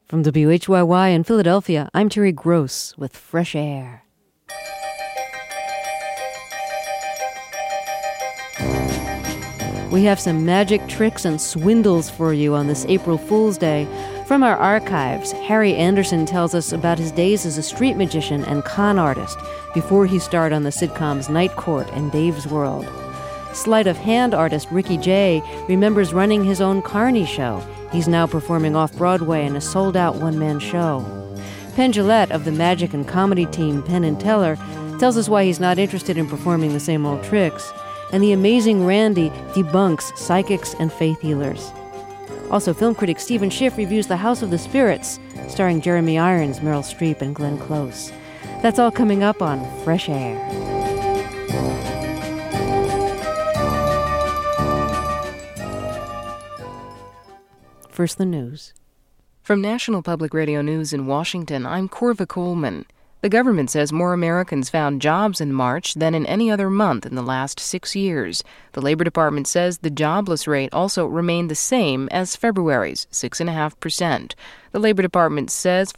From WHYY in Philadelphia, I'm Terry Gross with Fresh Air. We have some magic tricks and swindles for you on this April Fool's Day. From our archives, Harry Anderson tells us about his days as a street magician and con artist before he starred on the sitcoms Night Court and Dave's World. Sleight of hand artist Ricky Jay remembers running his own Carney show. He's now performing off-Broadway in a sold-out one-man show. Penn Jillette of the magic and comedy team Penn and Teller tells us why he's not interested in performing the same old tricks. And the amazing Randy debunks psychics and faith healers. Also, film critic Stephen Schiff reviews The House of the Spirits, starring Jeremy Irons, Meryl Streep, and Glenn Close. That's all coming up on Fresh Air. First, the news. From National Public Radio News in Washington, I'm Corva Coleman. The government says more Americans found jobs in March than in any other month in the last 6 years. The Labor Department says the jobless rate also remained the same as February's, 6.5%. The Labor Department says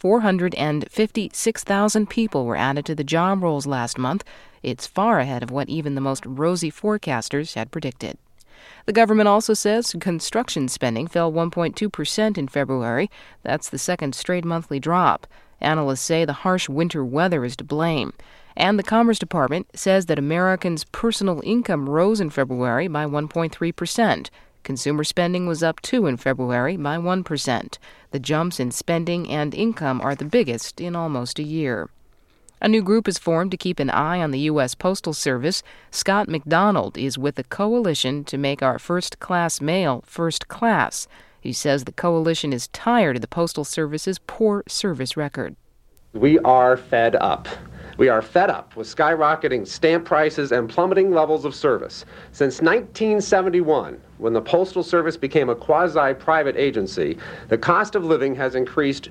456,000 people were added to the job rolls last month. It's far ahead of what even the most rosy forecasters had predicted. The government also says construction spending fell 1.2% in February. That's the second straight monthly drop. Analysts say the harsh winter weather is to blame. And the Commerce Department says that Americans' personal income rose in February by 1.3%. Consumer spending was up, too, in February by 1%. The jumps in spending and income are the biggest in almost a year. A new group is formed to keep an eye on the U.S. Postal Service. Scott McDonald is with the coalition to make our first-class mail first class. He says the coalition is tired of the Postal Service's poor service record. We are fed up. We are fed up with skyrocketing stamp prices and plummeting levels of service. Since 1971, when the Postal Service became a quasi-private agency, the cost of living has increased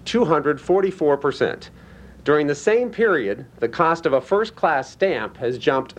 244%. During the same period, the cost of a first-class stamp has jumped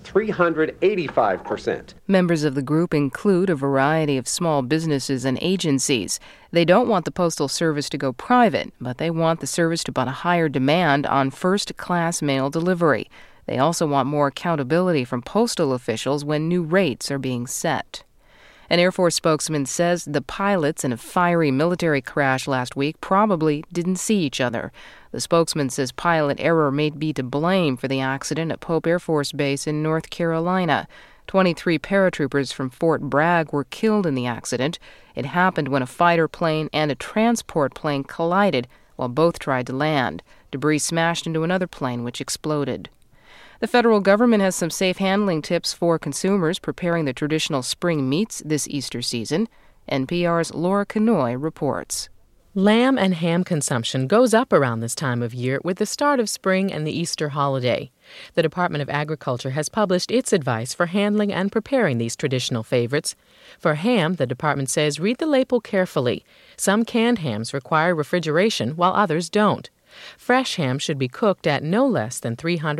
385%. Members of the group include a variety of small businesses and agencies. They don't want the Postal Service to go private, but they want the service to put a higher demand on first-class mail delivery. They also want more accountability from postal officials when new rates are being set. An Air Force spokesman says the pilots in a fiery military crash last week probably didn't see each other. The spokesman says pilot error may be to blame for the accident at Pope Air Force Base in North Carolina. 23 paratroopers from Fort Bragg were killed in the accident. It happened when a fighter plane and a transport plane collided while both tried to land. Debris smashed into another plane, which exploded. The federal government has some safe handling tips for consumers preparing the traditional spring meats this Easter season. NPR's Laura Kanoy reports. Lamb and ham consumption goes up around this time of year with the start of spring and the Easter holiday. The Department of Agriculture has published its advice for handling and preparing these traditional favorites. For ham, the department says read the label carefully. Some canned hams require refrigeration while others don't. Fresh ham should be cooked at no less than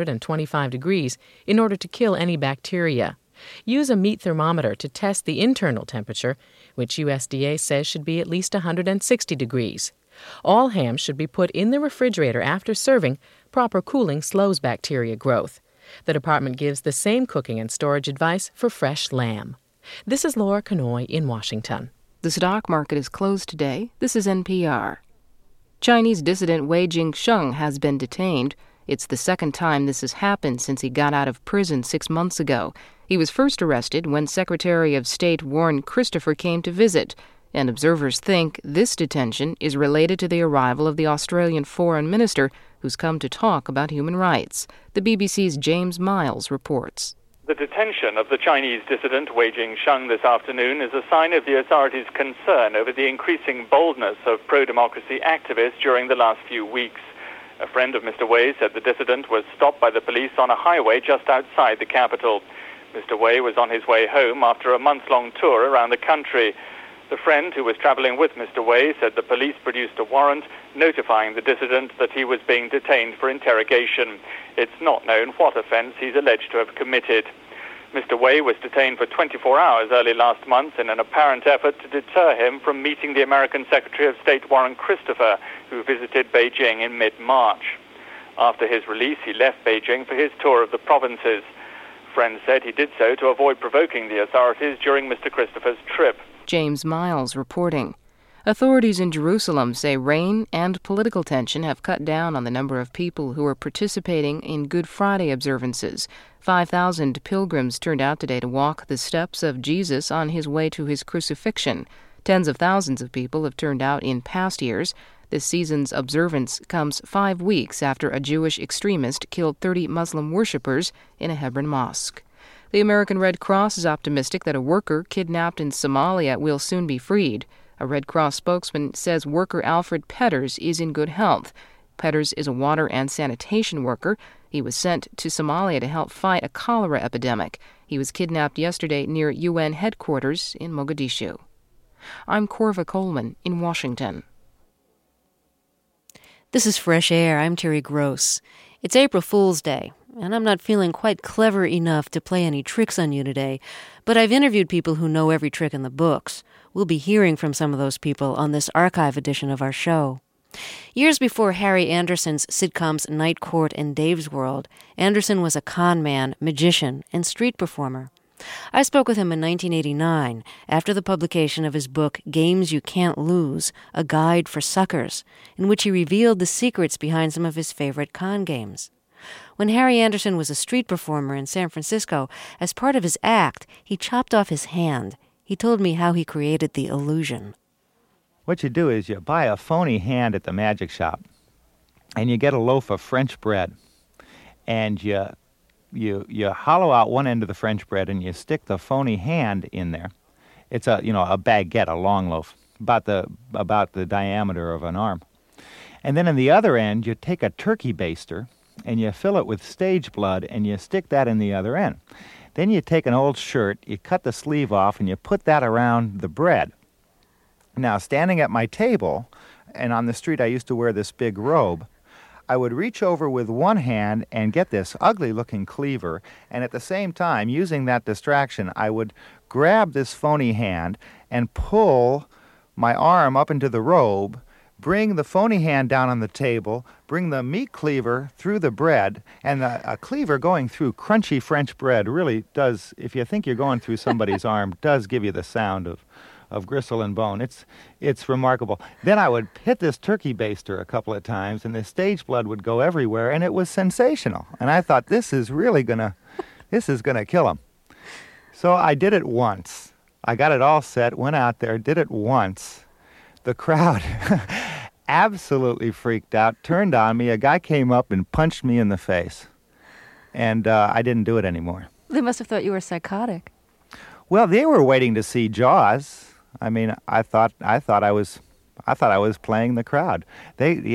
325 degrees in order to kill any bacteria. Use a meat thermometer to test the internal temperature, which USDA says should be at least 160 degrees. All hams should be put in the refrigerator after serving. Proper cooling slows bacteria growth. The department gives the same cooking and storage advice for fresh lamb. This is Laura Kanoy in Washington. The stock market is closed today. This is NPR. Chinese dissident Wei Jingsheng has been detained. It's the second time this has happened since he got out of prison 6 months ago. He was first arrested when Secretary of State Warren Christopher came to visit, and observers think this detention is related to the arrival of the Australian foreign minister who's come to talk about human rights. The BBC's James Miles reports. The detention of the Chinese dissident Wei Jingsheng this afternoon is a sign of the authorities' concern over the increasing boldness of pro-democracy activists during the last few weeks. A friend of Mr. Wei said the dissident was stopped by the police on a highway just outside the capital. Mr. Wei was on his way home after a month-long tour around the country. The friend who was traveling with Mr. Wei said the police produced a warrant notifying the dissident that he was being detained for interrogation. It's not known what offense he's alleged to have committed. Mr. Wei was detained for 24 hours early last month in an apparent effort to deter him from meeting the American Secretary of State Warren Christopher, who visited Beijing in mid-March. After his release, he left Beijing for his tour of the provinces. Friends said he did so to avoid provoking the authorities during Mr. Christopher's trip. James Miles reporting. Authorities in Jerusalem say rain and political tension have cut down on the number of people who are participating in Good Friday observances. 5,000 pilgrims turned out today to walk the steps of Jesus on his way to his crucifixion. Tens of thousands of people have turned out in past years. This season's observance comes 5 weeks after a Jewish extremist killed 30 Muslim worshippers in a Hebron mosque. The American Red Cross is optimistic that a worker kidnapped in Somalia will soon be freed. A Red Cross spokesman says worker Alfred Petters is in good health. Petters is a water and sanitation worker. He was sent to Somalia to help fight a cholera epidemic. He was kidnapped yesterday near UN headquarters in Mogadishu. I'm Corva Coleman in Washington. This is Fresh Air. I'm Terry Gross. It's April Fool's Day, and I'm not feeling quite clever enough to play any tricks on you today, but I've interviewed people who know every trick in the books. We'll be hearing from some of those people on this archive edition of our show. Years before Harry Anderson's sitcoms Night Court and Dave's World, Anderson was a con man, magician, and street performer. I spoke with him in 1989 after the publication of his book Games You Can't Lose, A Guide for Suckers, in which he revealed the secrets behind some of his favorite con games. When Harry Anderson was a street performer in San Francisco, as part of his act, he chopped off his hand. He told me how he created the illusion. What you do is you buy a phony hand at the magic shop, and you get a loaf of French bread, and you hollow out one end of the French bread, and you stick the phony hand in there. It's a baguette, a long loaf, about the diameter of an arm. And then in the other end, you take a turkey baster, and you fill it with stage blood, and you stick that in the other end. Then you take an old shirt, you cut the sleeve off, and you put that around the bread. Now, standing at my table, and on the street I used to wear this big robe, I would reach over with one hand and get this ugly-looking cleaver, and at the same time, using that distraction, I would grab this phony hand and pull my arm up into the robe, bring the phony hand down on the table, bring the meat cleaver through the bread, and a cleaver going through crunchy French bread really does, if you think you're going through somebody's arm, does give you the sound of gristle and bone. It's remarkable. Then I would hit this turkey baster a couple of times, and the stage blood would go everywhere, and it was sensational. And I thought, this is gonna kill him. So I did it once. I got it all set, went out there, did it once. The crowd absolutely freaked out, turned on me. A guy came up and punched me in the face, and I didn't do it anymore. They must have thought you were psychotic. Well, they were waiting to see Jaws. I mean, I thought I was playing the crowd. They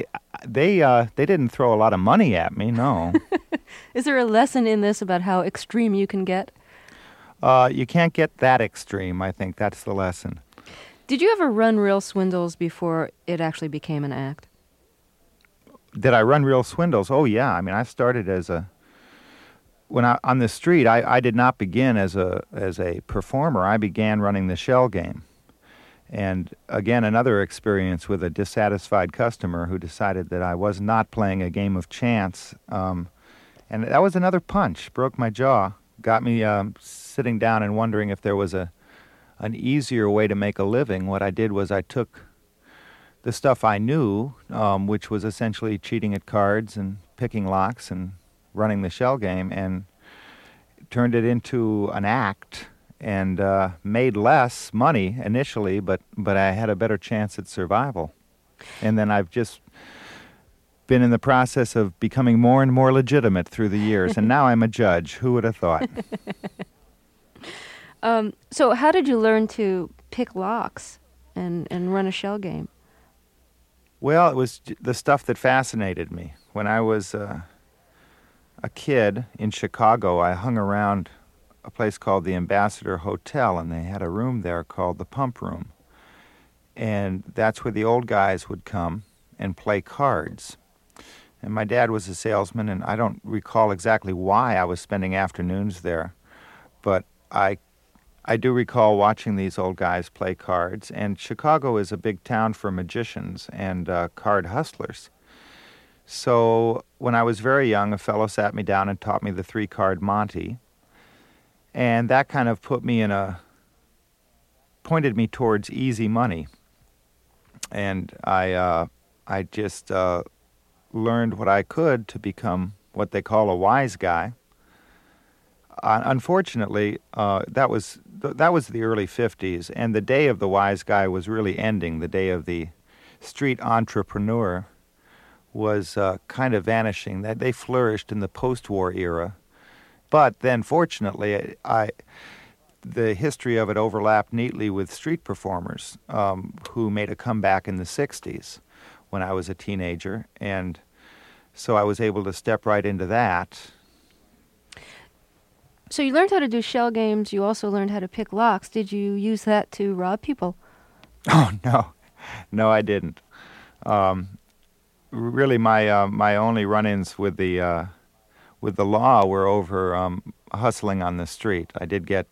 didn't throw a lot of money at me, no. Is there a lesson in this about how extreme you can get? You can't get that extreme. I think that's the lesson. Did you ever run real swindles before it actually became an act? Did I run real swindles? Oh yeah. I mean, I started on the street. I did not begin as a performer. I began running the shell game. And again, another experience with a dissatisfied customer who decided that I was not playing a game of chance. And that was another punch, broke my jaw, got me sitting down and wondering if there was an easier way to make a living. What I did was I took the stuff I knew, which was essentially cheating at cards and picking locks and running the shell game, and turned it into an act, and made less money initially, but I had a better chance at survival. And then I've just been in the process of becoming more and more legitimate through the years, and now I'm a judge. Who would have thought? So how did you learn to pick locks and run a shell game? Well, it was the stuff that fascinated me. When I was a kid in Chicago, I hung around a place called the Ambassador Hotel, and they had a room there called the Pump Room. And that's where the old guys would come and play cards. And my dad was a salesman, and I don't recall exactly why I was spending afternoons there. but I do recall watching these old guys play cards, and Chicago is a big town for magicians and card hustlers. So when I was very young, a fellow sat me down and taught me the 3-card Monte, and that kind of pointed me towards easy money. And I just learned what I could to become what they call a wise guy. Unfortunately, that was the early 50s, and the day of the wise guy was really ending. The day of the street entrepreneur was kind of vanishing. They flourished in the post-war era, but then fortunately, the history of it overlapped neatly with street performers who made a comeback in the 60s when I was a teenager, and so I was able to step right into that. So you learned how to do shell games. You also learned how to pick locks. Did you use that to rob people? Oh, no, I didn't. Really, my only run-ins with the law were over hustling on the street. I did get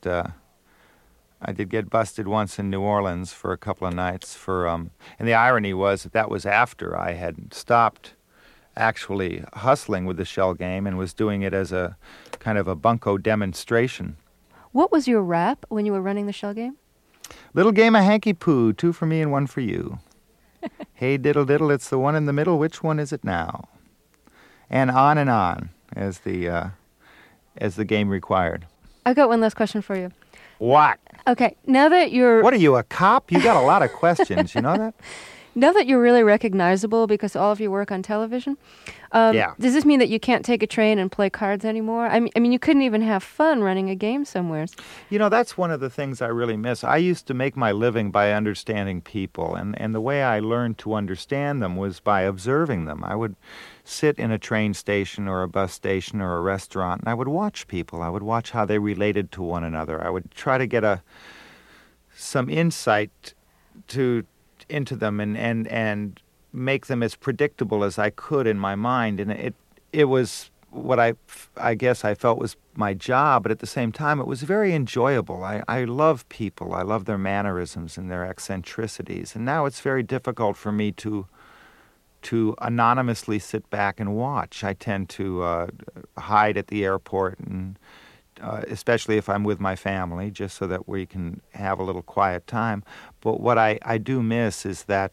busted once in New Orleans for a couple of nights and the irony was that was after I had stopped actually hustling with the shell game and was doing it as a kind of a bunco demonstration. What was your rap when you were running the shell game? Little game of hanky-poo, 2 for me and 1 for you. Hey diddle diddle, it's the one in the middle, which one is it now? And on as the game required. I've got one last question for you. What? Okay, now that you're... What are you, a cop? You got a lot of questions, you know that? Now that you're really recognizable because all of your work on television, yeah. Does this mean that you can't take a train and play cards anymore? I mean, you couldn't even have fun running a game somewhere. You know, that's one of the things I really miss. I used to make my living by understanding people, and the way I learned to understand them was by observing them. I would sit in a train station or a bus station or a restaurant, and I would watch people. I would watch how they related to one another. I would try to get some insight into them and make them as predictable as I could in my mind. And it was what I guess I felt was my job, but at the same time it was very enjoyable. I love people. I love their mannerisms and their eccentricities. And now it's very difficult for me to anonymously sit back and watch. I tend to hide at the airport, and especially if I'm with my family, just so that we can have a little quiet time. But what I do miss is that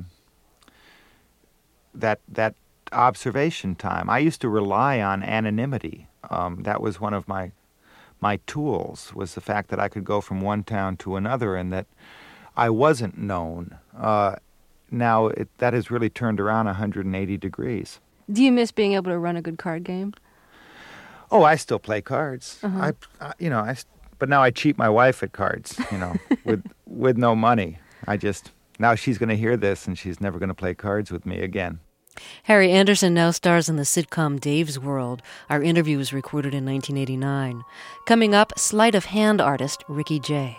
observation time. I used to rely on anonymity. That was one of my tools, was the fact that I could go from one town to another and that I wasn't known. Now that has really turned around 180 degrees. Do you miss being able to run a good card game? Oh, I still play cards. Uh-huh. But now I cheat my wife at cards, with no money. Now she's going to hear this and she's never going to play cards with me again. Harry Anderson now stars in the sitcom Dave's World. Our interview was recorded in 1989. Coming up, sleight of hand artist Ricky Jay.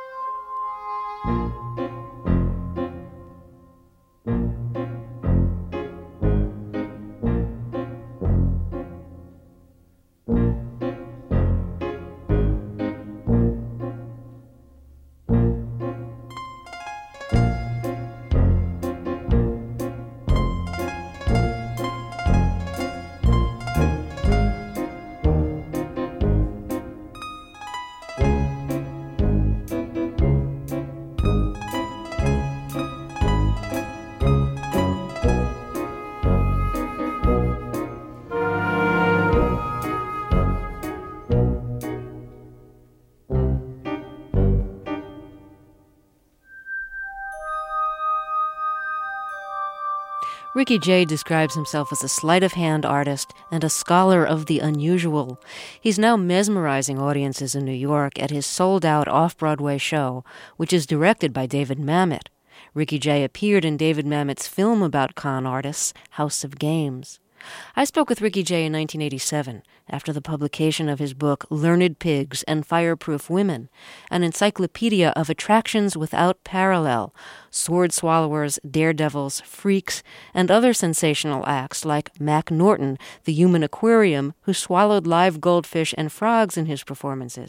Ricky Jay describes himself as a sleight-of-hand artist and a scholar of the unusual. He's now mesmerizing audiences in New York at his sold-out off-Broadway show, which is directed by David Mamet. Ricky Jay appeared in David Mamet's film about con artists, House of Games. I spoke with Ricky Jay in 1987 after the publication of his book Learned Pigs and Fireproof Women, an encyclopedia of attractions without parallel, sword swallowers, daredevils, freaks, and other sensational acts like Mac Norton, the human aquarium, who swallowed live goldfish and frogs in his performances.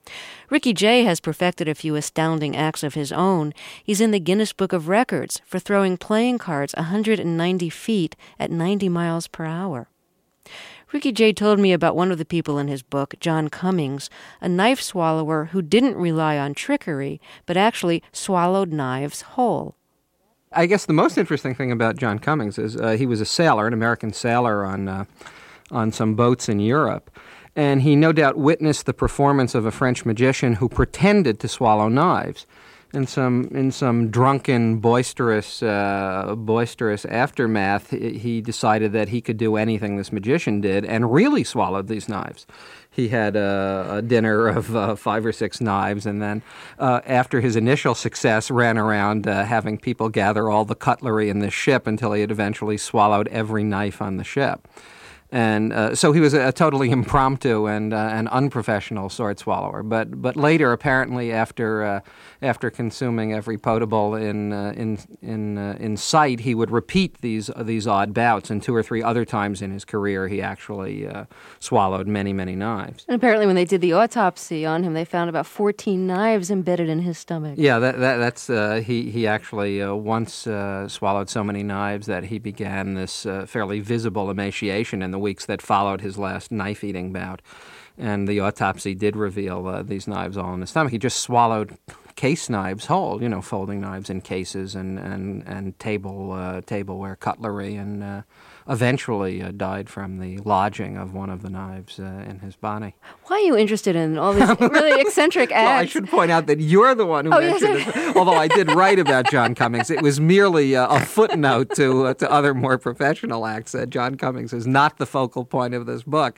Ricky Jay has perfected a few astounding acts of his own. He's in the Guinness Book of Records for throwing playing cards 190 feet at 90 miles per hour. Ricky Jay told me about one of the people in his book, John Cummings, a knife swallower who didn't rely on trickery, but actually swallowed knives whole. I guess the most interesting thing about John Cummings is he was a sailor, an American sailor on some boats in Europe. And he no doubt witnessed the performance of a French magician who pretended to swallow knives. In some drunken, boisterous aftermath, he decided that he could do anything this magician did and really swallowed these knives. He had a dinner of 5 or 6 knives, and then after his initial success, ran around having people gather all the cutlery in the ship until he had eventually swallowed every knife on the ship. And so he was a totally impromptu and an unprofessional sword swallower. But later, apparently, after consuming every potable in sight, he would repeat these odd bouts. And 2 or 3 other times in his career, he actually swallowed many, many knives. And apparently, when they did the autopsy on him, they found about 14 knives embedded in his stomach. Yeah, that's he actually once swallowed so many knives that he began this fairly visible emaciation in the weeks that followed his last knife-eating bout. And the autopsy did reveal these knives all in his stomach. He just swallowed case knives whole, folding knives in cases and tableware cutlery, and eventually died from the lodging of one of the knives in his body. Why are you interested in all these really eccentric acts? Well, I should point out that you're the one who mentioned it. Although I did write about John Cummings, it was merely a footnote to other more professional acts. John Cummings is not the focal point of this book.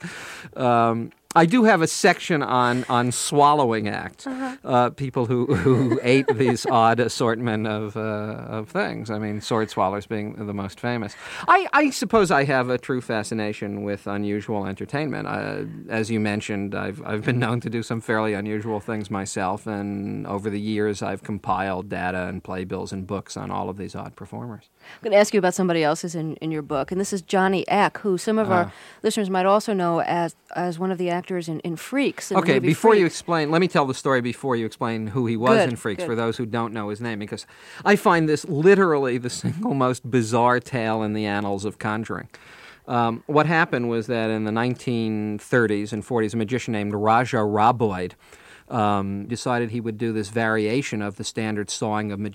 I do have a section on swallowing acts, people who ate these odd assortment of things. I mean, sword swallowers being the most famous. I suppose I have a true fascination with unusual entertainment. As you mentioned, I've been known to do some fairly unusual things myself, and over the years I've compiled data and playbills and books on all of these odd performers. I'm going to ask you about somebody else who's in your book, and this is Johnny Eck, who some of our listeners might also know as one of the actors in Freaks. In okay, before Freaks. You explain, let me tell the story before you explain who he was in Freaks, for those who don't know his name, because I find this literally the single most bizarre tale in the annals of conjuring. What happened was that in the 1930s and 40s, a magician named Raja Raboid decided he would do this variation of the standard sawing of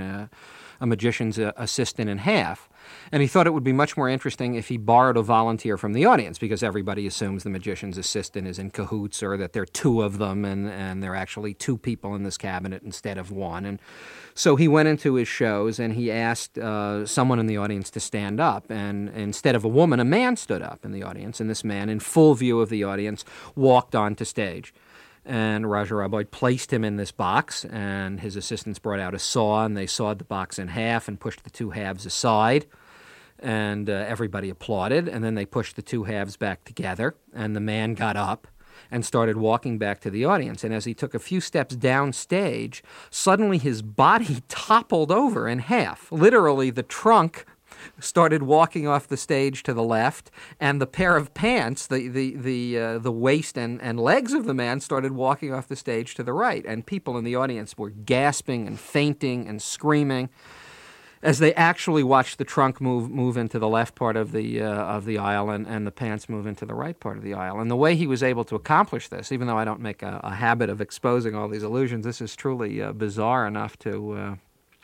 a magician's assistant in half. And he thought it would be much more interesting if he borrowed a volunteer from the audience, because everybody assumes the magician's assistant is in cahoots, or that there are 2 of them and there are actually 2 people in this cabinet instead of 1. And so he went into his shows and he asked someone in the audience to stand up. And instead of a woman, a man stood up in the audience. And this man, in full view of the audience, walked onto stage. And Raja Raboid placed him in this box, and his assistants brought out a saw, and they sawed the box in half and pushed the 2 halves aside. And everybody applauded, and then they pushed the 2 halves back together, and the man got up and started walking back to the audience. And as he took a few steps downstage, suddenly his body toppled over in half. Literally, the trunk started walking off the stage to the left, and the pair of pants, the waist and legs of the man, started walking off the stage to the right. And people in the audience were gasping and fainting and screaming as they actually watched the trunk move into the left part of the aisle and the pants move into the right part of the aisle. And the way he was able to accomplish this, even though I don't make a habit of exposing all these illusions, this is truly bizarre enough to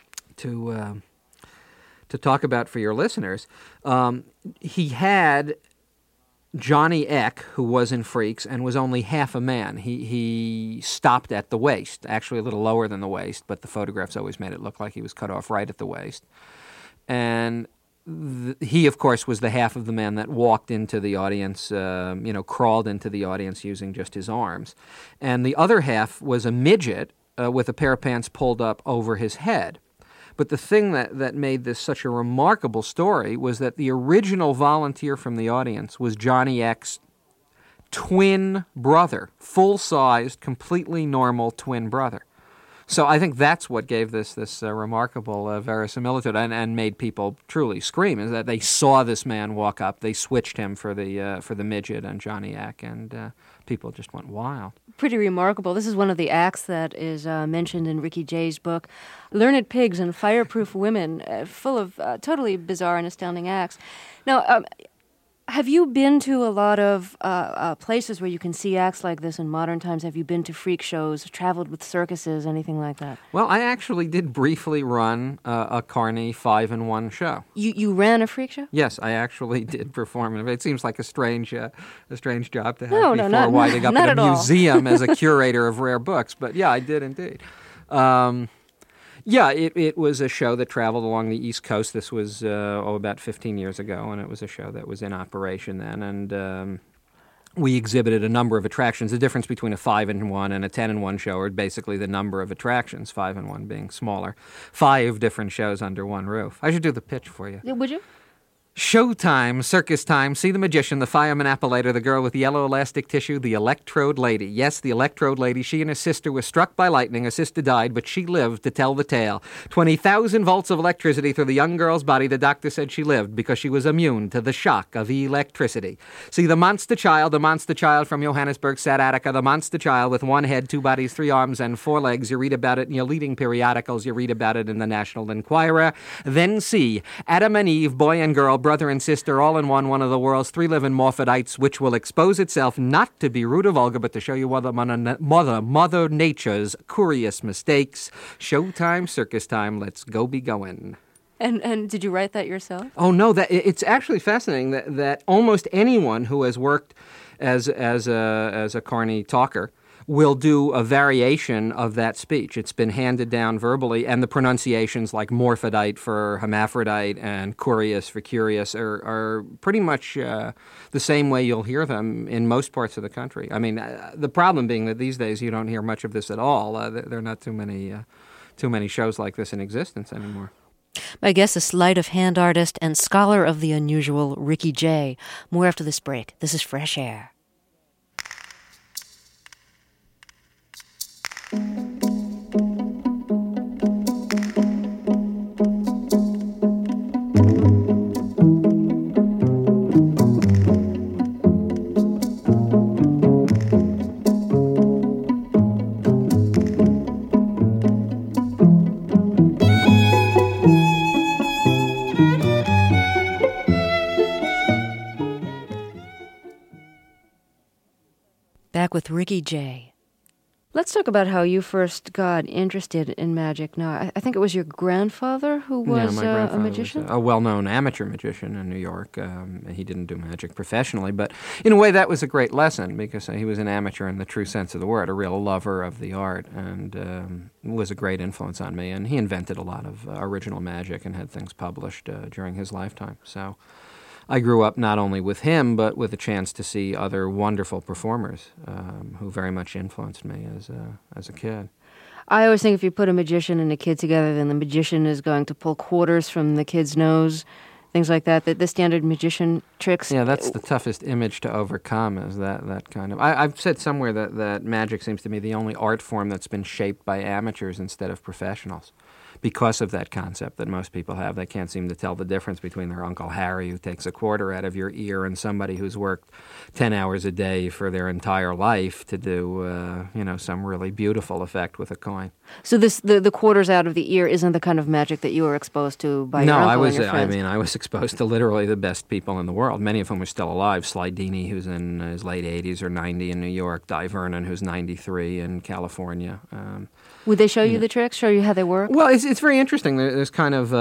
talk about for your listeners. He had Johnny Eck, who was in Freaks and was only half a man. He stopped at the waist, actually a little lower than the waist, but the photographs always made it look like he was cut off right at the waist. And he, of course, was the half of the man that walked into the audience, crawled into the audience using just his arms. And the other half was a midget with a pair of pants pulled up over his head. But the thing that made this such a remarkable story was that the original volunteer from the audience was Johnny Eck's twin brother, full-sized, completely normal twin brother. So I think that's what gave this remarkable verisimilitude and made people truly scream, is that they saw this man walk up, they switched him for the midget and Johnny Eck, and people just went wild. Pretty remarkable. This is one of the acts that is mentioned in Ricky Jay's book, Learned Pigs and Fireproof Women, full of totally bizarre and astounding acts. Now, have you been to a lot of places where you can see acts like this in modern times? Have you been to freak shows, traveled with circuses, anything like that? Well, I actually did briefly run a Carney 5-in-1 show. You ran a freak show? Yes, I actually did perform. It seems like a strange job to have before winding up in a museum as a curator of rare books. But yeah, I did indeed. Yeah, it was a show that traveled along the East Coast. This was about 15 years ago, and it was a show that was in operation then. And we exhibited a number of attractions. The difference between a 5-in-1 and a 10-in-1 show are basically the number of attractions, 5-in-1 being smaller. 5 different shows under one roof. I should do the pitch for you. Would you? Showtime, circus time, see the magician, the fireman appellator, the girl with yellow elastic tissue, the electrode lady. Yes, the electrode lady. She and her sister were struck by lightning. Her sister died, but she lived to tell the tale. 20,000 volts of electricity through the young girl's body. The doctor said she lived because she was immune to the shock of electricity. See the monster child from Johannesburg, Satatica, the monster child with 1 head, 2 bodies, 3 arms, and 4 legs. You read about it in your leading periodicals. You read about it in the National Enquirer. Then see Adam and Eve, boy and girl, brother and sister, all in one of the world's 3 living morphidites, which will expose itself not to be rude or vulgar, but to show you Mother Nature's curious mistakes. Showtime, circus time, let's go be going. And did you write that yourself? Oh, no, it's actually fascinating that almost anyone who has worked as a Carney talker will do a variation of that speech. It's been handed down verbally, and the pronunciations like morphodite for hermaphrodite and curious for curious are pretty much the same way you'll hear them in most parts of the country. I mean, the problem being that these days you don't hear much of this at all. There are not too many shows like this in existence anymore. My guest is sleight of hand artist and scholar of the unusual, Ricky Jay. More after this break. This is Fresh Air. Back with Ricky Jay. Let's talk about how you first got interested in magic. Now, I think it was your grandfather who was a magician? Was a well-known amateur magician in New York. He didn't do magic professionally, but in a way that was a great lesson because he was an amateur in the true sense of the word, a real lover of the art, and was a great influence on me. And he invented a lot of original magic and had things published during his lifetime. So I grew up not only with him, but with a chance to see other wonderful performers who very much influenced me as a kid. I always think if you put a magician and a kid together, then the magician is going to pull quarters from the kid's nose, things like that. The standard magician tricks. Yeah, that's the toughest image to overcome, is that kind of... I've said somewhere that magic seems to me the only art form that's been shaped by amateurs instead of professionals. Because of that concept that most people have. They can't seem to tell the difference between their Uncle Harry who takes a quarter out of your ear and somebody who's worked 10 hours a day for their entire life to do, some really beautiful effect with a coin. So the quarters out of the ear isn't the kind of magic that you were exposed to by your uncle and your friends? I was exposed to literally the best people in the world. Many of whom are still alive. Sly Dini, who's in his late 80s or 90 in New York. Di Vernon, who's 93 in California. Would they show you the tricks, show you how they work? Well, it's very interesting. There's kind of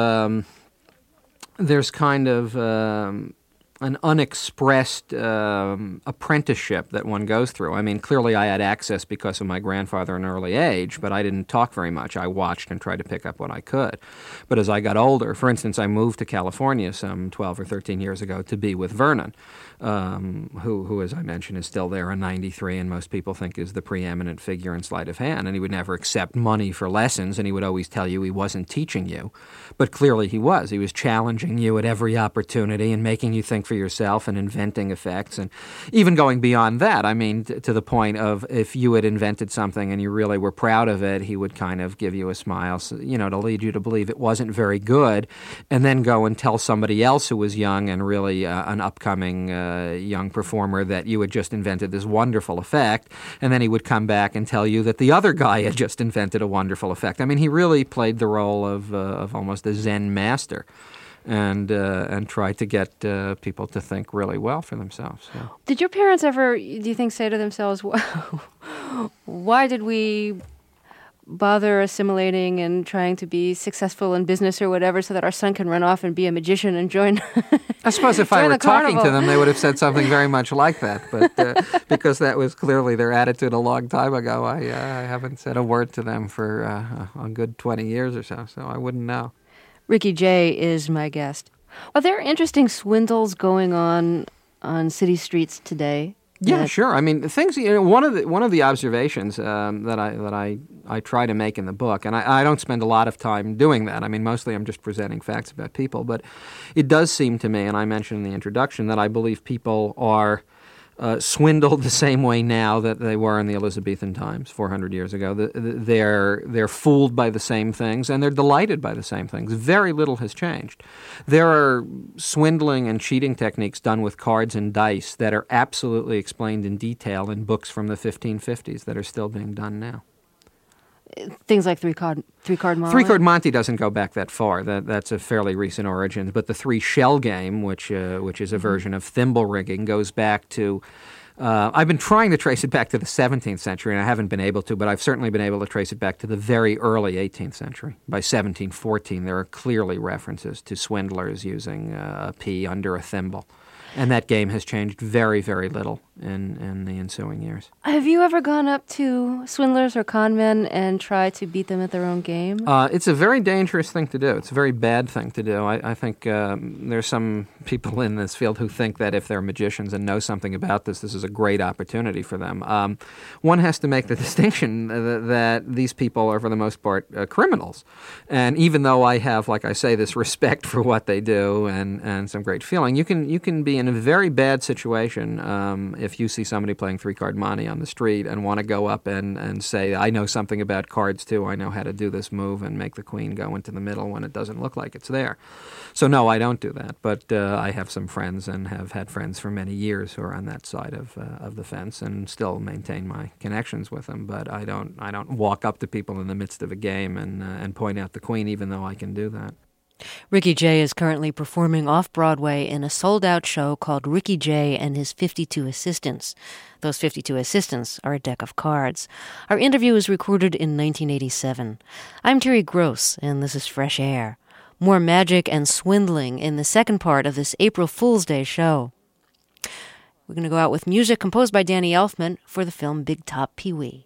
an unexpressed apprenticeship that one goes through. I mean, clearly I had access because of my grandfather in an early age, but I didn't talk very much. I watched and tried to pick up what I could. But as I got older, for instance, I moved to California some 12 or 13 years ago to be with Vernon, who, as I mentioned, is still there in 93, and most people think is the preeminent figure in sleight of hand. And he would never accept money for lessons, and he would always tell you he wasn't teaching you. But clearly he was. He was challenging you at every opportunity and making you think for yourself and inventing effects, and even going beyond that. I mean, to the point of if you had invented something and you really were proud of it, he would kind of give you a smile, so, to lead you to believe it wasn't very good, and then go and tell somebody else who was young and really an upcoming young performer that you had just invented this wonderful effect, and then he would come back and tell you that the other guy had just invented a wonderful effect. I mean, he really played the role of almost a Zen master, and tried to get people to think really well for themselves. Yeah. Did your parents ever, do you think, say to themselves, why did we bother assimilating and trying to be successful in business or whatever so that our son can run off and be a magician and join I suppose if I were talking to them, they would have said something very much like that. But because that was clearly their attitude a long time ago, I haven't said a word to them for a good 20 years or so I wouldn't know. Ricky Jay is my guest. Are there interesting swindles going on city streets today? Yeah, sure. I mean, things. One of the observations that I try to make in the book, and I don't spend a lot of time doing that. I mean, mostly I'm just presenting facts about people. But it does seem to me, and I mentioned in the introduction, that I believe people are swindled the same way now that they were in the Elizabethan times 400 years ago. They're fooled by the same things, and they're delighted by the same things. Very little has changed. There are swindling and cheating techniques done with cards and dice that are absolutely explained in detail in books from the 1550s that are still being done now. Things like three-card Monte? Three-card Monte doesn't go back that far. That's a fairly recent origin. But the three-shell game, which is a version of thimble rigging, goes back to... I've been trying to trace it back to the 17th century, and I haven't been able to, but I've certainly been able to trace it back to the very early 18th century. By 1714, there are clearly references to swindlers using a pea under a thimble. And that game has changed very, very little in the ensuing years. Have you ever gone up to swindlers or con men and tried to beat them at their own game? It's a very dangerous thing to do. It's a very bad thing to do. I think there's some people in this field who think that if they're magicians and know something about this is a great opportunity for them. One has to make the distinction that these people are, for the most part, criminals. And even though I have, like I say, this respect for what they do and some great feeling, you can be in a very bad situation if you see somebody playing three-card Monte on the street and want to go up and say, I know something about cards too, I know how to do this move and make the queen go into the middle when it doesn't look like it's there. So no, I don't do that, but I have some friends and have had friends for many years who are on that side of the fence and still maintain my connections with them, but I don't walk up to people in the midst of a game and point out the queen, even though I can do that. Ricky Jay is currently performing off-Broadway in a sold-out show called Ricky Jay and His 52 Assistants. Those 52 assistants are a deck of cards. Our interview was recorded in 1987. I'm Terry Gross, and this is Fresh Air. More magic and swindling in the second part of this April Fool's Day show. We're going to go out with music composed by Danny Elfman for the film Big Top Pee-wee.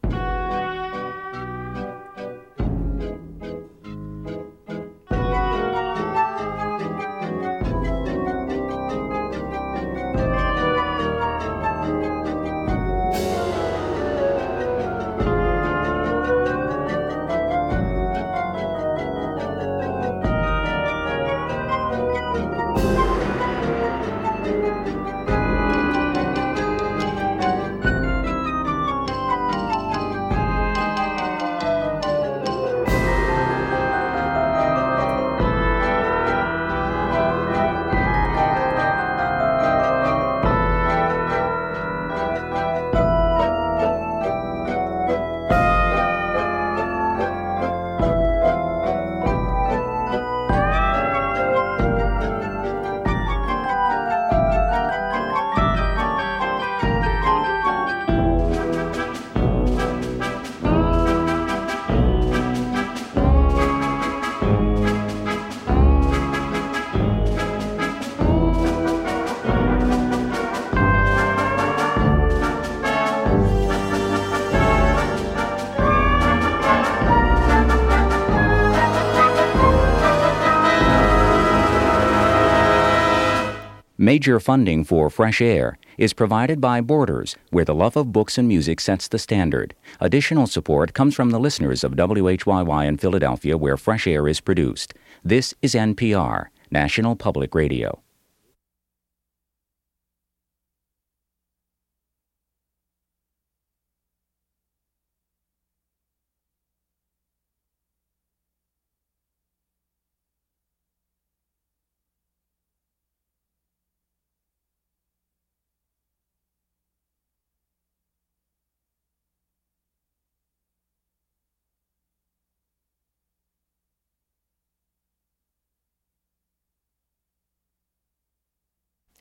Major funding for Fresh Air is provided by Borders, where the love of books and music sets the standard. Additional support comes from the listeners of WHYY in Philadelphia, where Fresh Air is produced. This is NPR, National Public Radio.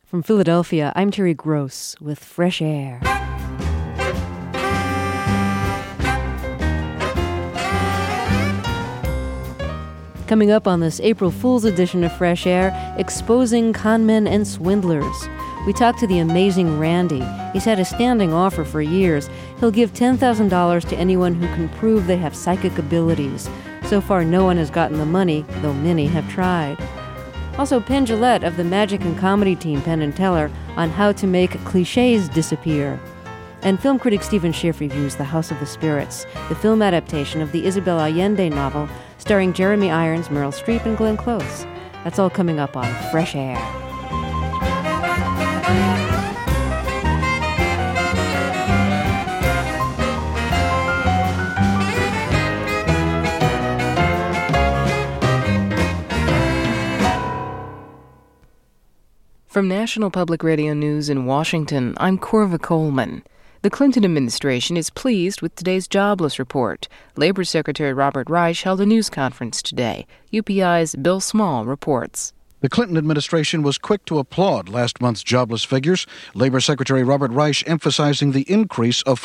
From Philadelphia, I'm Terry Gross with Fresh Air. Coming up on this April Fool's edition of Fresh Air, exposing conmen and swindlers. We talked to the amazing Randy. He's had a standing offer for years. He'll give $10,000 to anyone who can prove they have psychic abilities. So far, no one has gotten the money, though many have tried. Also, Penn Jillette of the magic and comedy team Penn and Teller on how to make cliches disappear. And film critic Stephen Schiff reviews The House of the Spirits, the film adaptation of the Isabel Allende novel starring Jeremy Irons, Meryl Streep, and Glenn Close. That's all coming up on Fresh Air. From National Public Radio News in Washington, I'm Corva Coleman. The Clinton administration is pleased with today's jobless report. Labor Secretary Robert Reich held a news conference today. UPI's Bill Small reports. The Clinton administration was quick to applaud last month's jobless figures, Labor Secretary Robert Reich emphasizing the increase of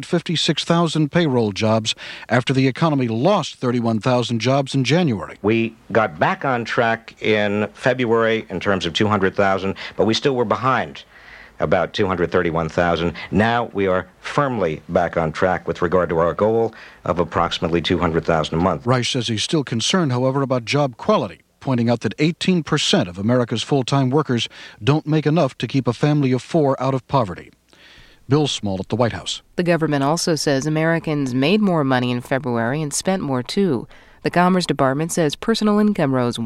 456,000 payroll jobs after the economy lost 31,000 jobs in January. We got back on track in February in terms of 200,000, but we still were behind about 231,000. Now we are firmly back on track with regard to our goal of approximately 200,000 a month. Reich says he's still concerned, however, about job quality, pointing out that 18% of America's full-time workers don't make enough to keep a family of four out of poverty. Bill Small at the White House. The government also says Americans made more money in February and spent more, too. The Commerce Department says personal income rose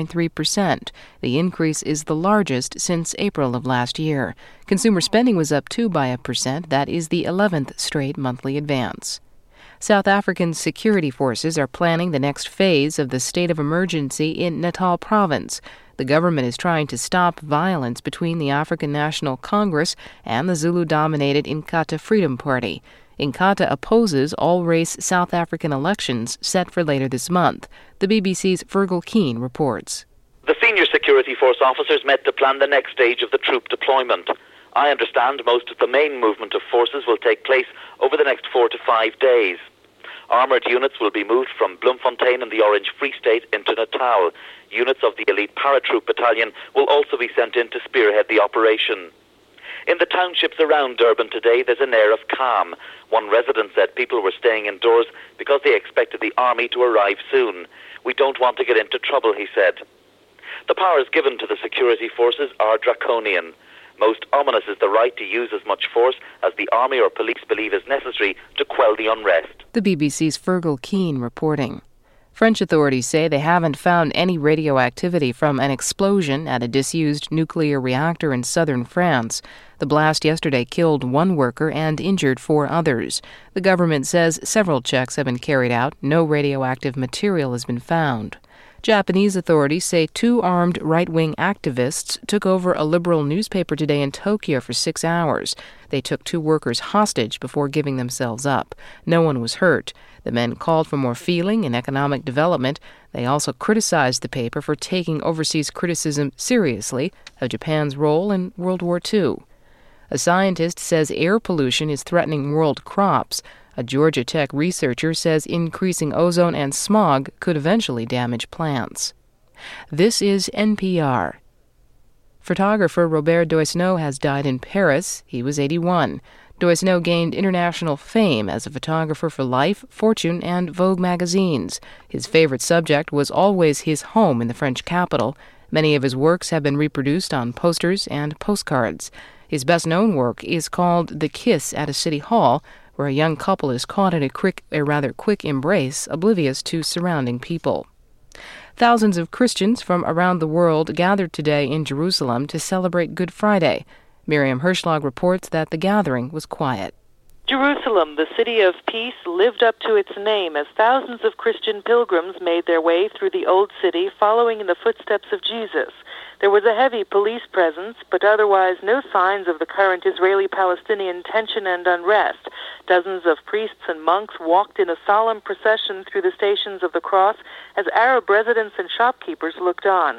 1.3%. The increase is the largest since April of last year. Consumer spending was up 2%. That is the 11th straight monthly advance. South African security forces are planning the next phase of the state of emergency in Natal province. The government is trying to stop violence between the African National Congress and the Zulu-dominated Inkatha Freedom Party. Inkatha opposes all-race South African elections set for later this month. The BBC's Fergal Keane reports. The senior security force officers met to plan the next stage of the troop deployment. I understand most of the main movement of forces will take place over the next 4 to 5 days. Armoured units will be moved from Bloemfontein in the Orange Free State into Natal. Units of the elite paratroop battalion will also be sent in to spearhead the operation. In the townships around Durban today, there's an air of calm. One resident said people were staying indoors because they expected the army to arrive soon. We don't want to get into trouble, he said. The powers given to the security forces are draconian. Most ominous is the right to use as much force as the army or police believe is necessary to quell the unrest. The BBC's Fergal Keane reporting. French authorities say they haven't found any radioactivity from an explosion at a disused nuclear reactor in southern France. The blast yesterday killed one worker and injured 4 others. The government says several checks have been carried out. No radioactive material has been found. Japanese authorities say 2 armed right-wing activists took over a liberal newspaper today in Tokyo for 6 hours. They took 2 workers hostage before giving themselves up. No one was hurt. The men called for more feeling and economic development. They also criticized the paper for taking overseas criticism seriously of Japan's role in World War II. A scientist says air pollution is threatening world crops. A Georgia Tech researcher says increasing ozone and smog could eventually damage plants. This is NPR. Photographer Robert Doisneau has died in Paris. He was 81. Doisneau gained international fame as a photographer for Life, Fortune, and Vogue magazines. His favorite subject was always his home in the French capital. Many of his works have been reproduced on posters and postcards. His best-known work is called The Kiss at a City Hall, where a young couple is caught in a rather quick embrace, oblivious to surrounding people. Thousands of Christians from around the world gathered today in Jerusalem to celebrate Good Friday. Miriam Hirschlag reports that the gathering was quiet. Jerusalem, the city of peace, lived up to its name as thousands of Christian pilgrims made their way through the Old City following in the footsteps of Jesus. There was a heavy police presence, but otherwise no signs of the current Israeli-Palestinian tension and unrest. Dozens of priests and monks walked in a solemn procession through the Stations of the Cross as Arab residents and shopkeepers looked on.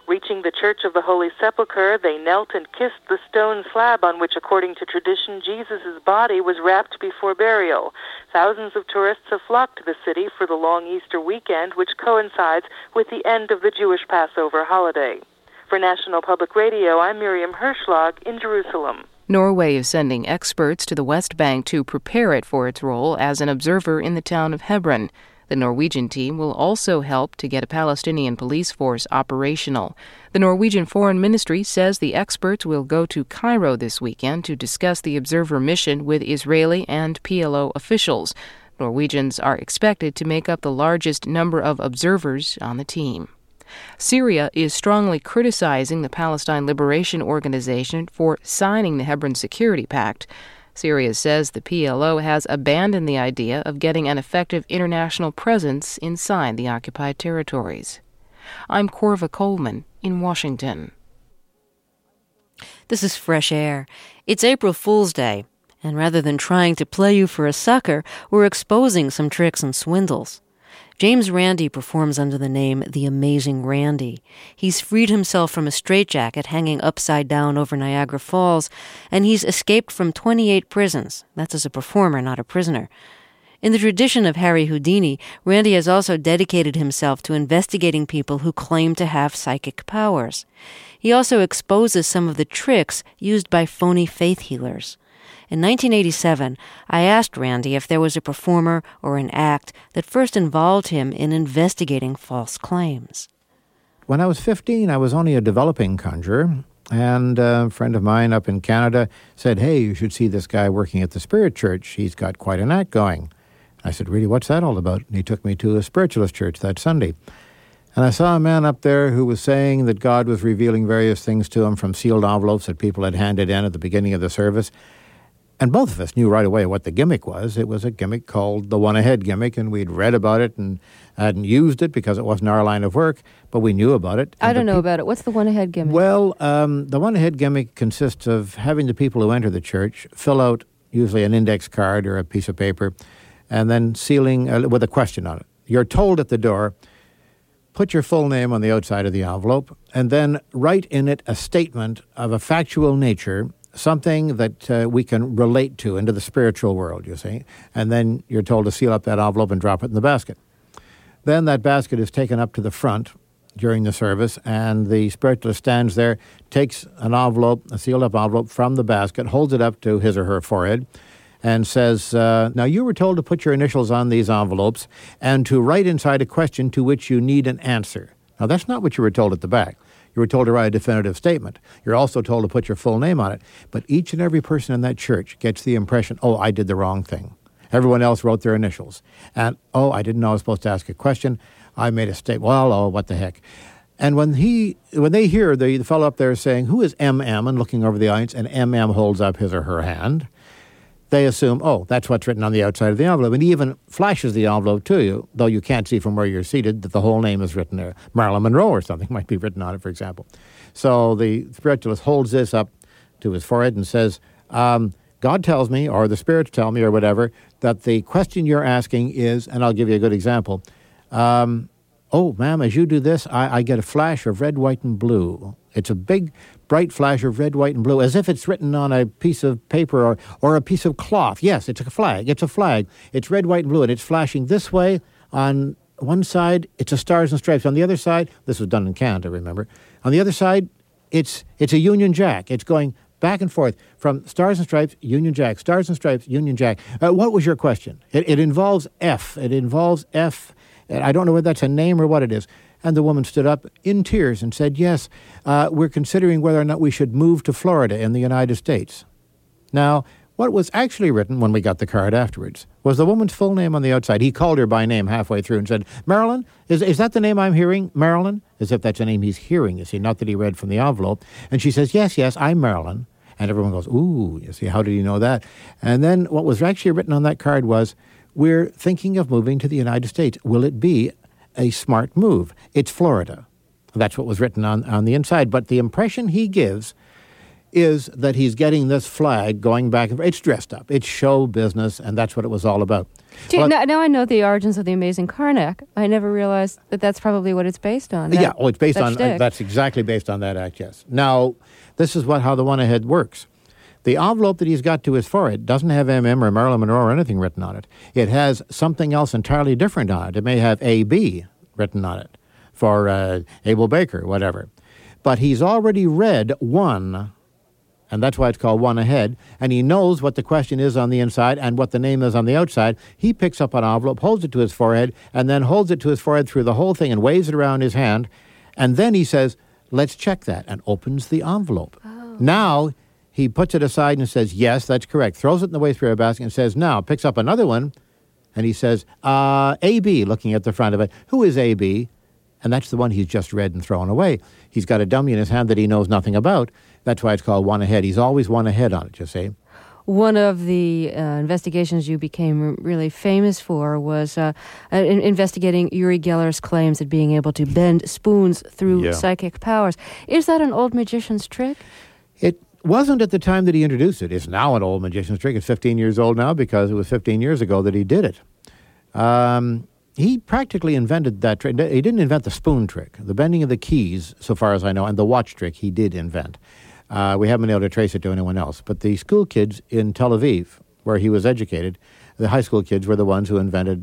Reaching the Church of the Holy Sepulchre, they knelt and kissed the stone slab on which, according to tradition, Jesus' body was wrapped before burial. Thousands of tourists have flocked to the city for the long Easter weekend, which coincides with the end of the Jewish Passover holiday. For National Public Radio, I'm Miriam Hirschlag in Jerusalem. Norway is sending experts to the West Bank to prepare it for its role as an observer in the town of Hebron. The Norwegian team will also help to get a Palestinian police force operational. The Norwegian Foreign Ministry says the experts will go to Cairo this weekend to discuss the observer mission with Israeli and PLO officials. Norwegians are expected to make up the largest number of observers on the team. Syria is strongly criticizing the Palestine Liberation Organization for signing the Hebron Security Pact. Syria says the PLO has abandoned the idea of getting an effective international presence inside the occupied territories. I'm Corva Coleman in Washington. This is Fresh Air. It's April Fool's Day, and rather than trying to play you for a sucker, we're exposing some tricks and swindles. James Randi performs under the name The Amazing Randy. He's freed himself from a straitjacket hanging upside down over Niagara Falls, and he's escaped from 28 prisons. That's as a performer, not a prisoner. In the tradition of Harry Houdini, Randi has also dedicated himself to investigating people who claim to have psychic powers. He also exposes some of the tricks used by phony faith healers. In 1987, I asked Randi if there was a performer or an act that first involved him in investigating false claims. When I was 15, I was only a developing conjurer, and a friend of mine up in Canada said, "Hey, you should see this guy working at the Spirit Church. He's got quite an act going." I said, "Really, what's that all about?" And he took me to a spiritualist church that Sunday. And I saw a man up there who was saying that God was revealing various things to him from sealed envelopes that people had handed in at the beginning of the service. And both of us knew right away what the gimmick was. It was a gimmick called the one-ahead gimmick, and we'd read about it and hadn't used it because it wasn't our line of work, but we knew about it. I don't know about it. What's the one-ahead gimmick? Well, the one-ahead gimmick consists of having the people who enter the church fill out usually an index card or a piece of paper, and then sealing with a question on it. You're told at the door, put your full name on the outside of the envelope, and then write in it a statement of a factual nature, something that we can relate to into the spiritual world, you see. And then you're told to seal up that envelope and drop it in the basket. Then that basket is taken up to the front during the service, and the spiritualist stands there, takes an envelope, a sealed-up envelope from the basket, holds it up to his or her forehead, and says, now you were told to put your initials on these envelopes and to write inside a question to which you need an answer. Now, that's not what you were told at the back. You were told to write a definitive statement. You're also told to put your full name on it. But each and every person in that church gets the impression, oh, I did the wrong thing. Everyone else wrote their initials. And, oh, I didn't know I was supposed to ask a question. I made a statement. Well, oh, what the heck. And when they hear the fellow up there saying, who is MM, and looking over the audience, and MM holds up his or her hand, they assume, oh, that's what's written on the outside of the envelope. And he even flashes the envelope to you, though you can't see from where you're seated that the whole name is written there. Marilyn Monroe or something might be written on it, for example. So the spiritualist holds this up to his forehead and says, God tells me, or the spirits tell me, or whatever, that the question you're asking is, and I'll give you a good example, oh, ma'am, as you do this, I get a flash of red, white, and blue. It's a big, bright flash of red, white, and blue, as if it's written on a piece of paper or a piece of cloth. Yes, it's a flag. It's a flag. It's red, white, and blue, and it's flashing this way. On one side, it's a stars and stripes. On the other side, this was done in Canada, remember. On the other side, it's a Union Jack. It's going back and forth from stars and stripes, Union Jack, stars and stripes, Union Jack. What was your question? It involves F. It involves F. I don't know whether that's a name or what it is. And the woman stood up in tears and said, yes, we're considering whether or not we should move to Florida in the United States. Now, what was actually written when we got the card afterwards was the woman's full name on the outside. He called her by name halfway through and said, Marilyn, is that the name I'm hearing? Marilyn? As if that's a name he's hearing, you see, not that he read from the envelope. And she says, yes, I'm Marilyn. And everyone goes, ooh, you see, how did you know that? And then what was actually written on that card was, we're thinking of moving to the United States. Will it be a smart move? It's Florida. That's what was written on the inside. But the impression he gives is that he's getting this flag going back. It's dressed up. It's show business, and that's what it was all about. Now I know the origins of the Amazing Karnak. I never realized that that's probably what it's based on. It's based on, that's exactly based on that act, yes. Now, this is how the one-ahead works. The envelope that he's got to his forehead doesn't have MM or Marilyn Monroe or anything written on it. It has something else entirely different on it. It may have AB written on it for Abel Baker, whatever. But he's already read one, and that's why it's called one ahead, and he knows what the question is on the inside and what the name is on the outside. He picks up an envelope, holds it to his forehead, and then holds it to his forehead through the whole thing and waves it around his hand, and then he says, let's check that, and opens the envelope. Oh. Now, he puts it aside and says, yes, that's correct, throws it in the wastebasket basket and says, now, picks up another one, and he says, AB, looking at the front of it. Who is AB? And that's the one he's just read and thrown away. He's got a dummy in his hand that he knows nothing about. That's why it's called one ahead. He's always one ahead on it, you see. One of the investigations you became really famous for was investigating Uri Geller's claims at being able to bend spoons through psychic powers. Is that an old magician's trick? It wasn't at the time that he introduced it. It's now an old magician's trick. It's 15 years old now because it was 15 years ago that he did it. He practically invented that trick. He didn't invent the spoon trick. The bending of the keys, so far as I know, and the watch trick he did invent. We haven't been able to trace it to anyone else. But the school kids in Tel Aviv, where he was educated, the high school kids were the ones who invented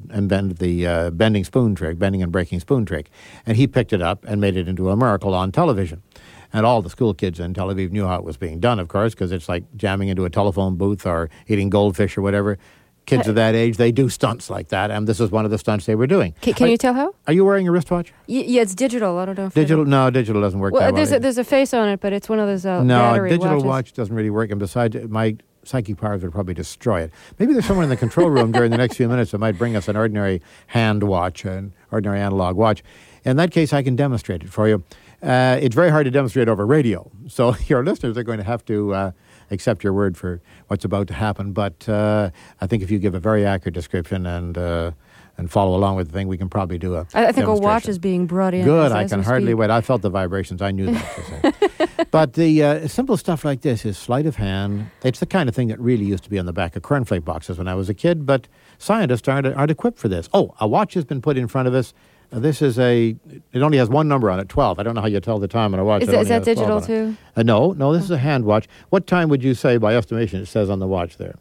the bending and breaking spoon trick. And he picked it up and made it into a miracle on television. And all the school kids in Tel Aviv knew how it was being done, of course, because it's like jamming into a telephone booth or eating goldfish or whatever. Kids of that age, they do stunts like that, and this is one of the stunts they were doing. Can you tell how? Are you wearing a wristwatch? Yeah, it's digital. I don't know if digital. No, digital doesn't work that well. There's a face on it, but it's one of those battery watches. No, digital watch doesn't really work, and besides, my psychic powers would probably destroy it. Maybe there's someone in the control room during the next few minutes that might bring us an ordinary hand watch, an ordinary analog watch. In that case, I can demonstrate it for you. It's very hard to demonstrate over radio, so your listeners are going to have to accept your word for what's about to happen. But I think if you give a very accurate description and follow along with the thing, we can probably do a I think a watch is being brought in. Good, I can hardly wait. I felt the vibrations. I knew that. But the simple stuff like this is sleight of hand. It's the kind of thing that really used to be on the back of cornflake boxes when I was a kid, but scientists aren't equipped for this. Oh, a watch has been put in front of us. This is it only has one number on it, 12. I don't know how you tell the time on a watch. Is that digital too? No, this is a hand watch. What time would you say, by estimation, it says on the watch there?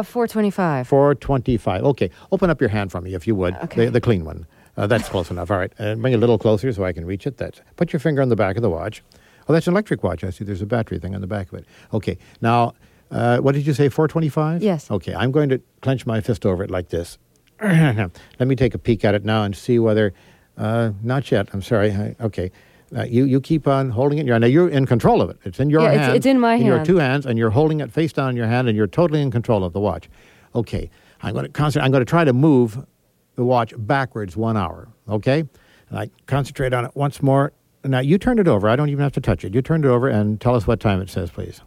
4:25. 4:25. Okay. Open up your hand for me, if you would. Okay. The clean one. That's close enough. All right. Bring it a little closer so I can reach it. Put your finger on the back of the watch. Oh, that's an electric watch. I see there's a battery thing on the back of it. Okay. Now, what did you say, 4:25? Yes. Okay. I'm going to clench my fist over it like this. Let me take a peek at it now and see whether... not yet. I'm sorry. Okay. You keep on holding it in your hand. Now, you're in control of it. It's in your hand. It's in my hand. In your two hands, and you're holding it face down in your hand, and you're totally in control of the watch. Okay. I'm going to try to move the watch backwards 1 hour. Okay? And I concentrate on it once more. Now, you turn it over. I don't even have to touch it. You turn it over and tell us what time it says, please.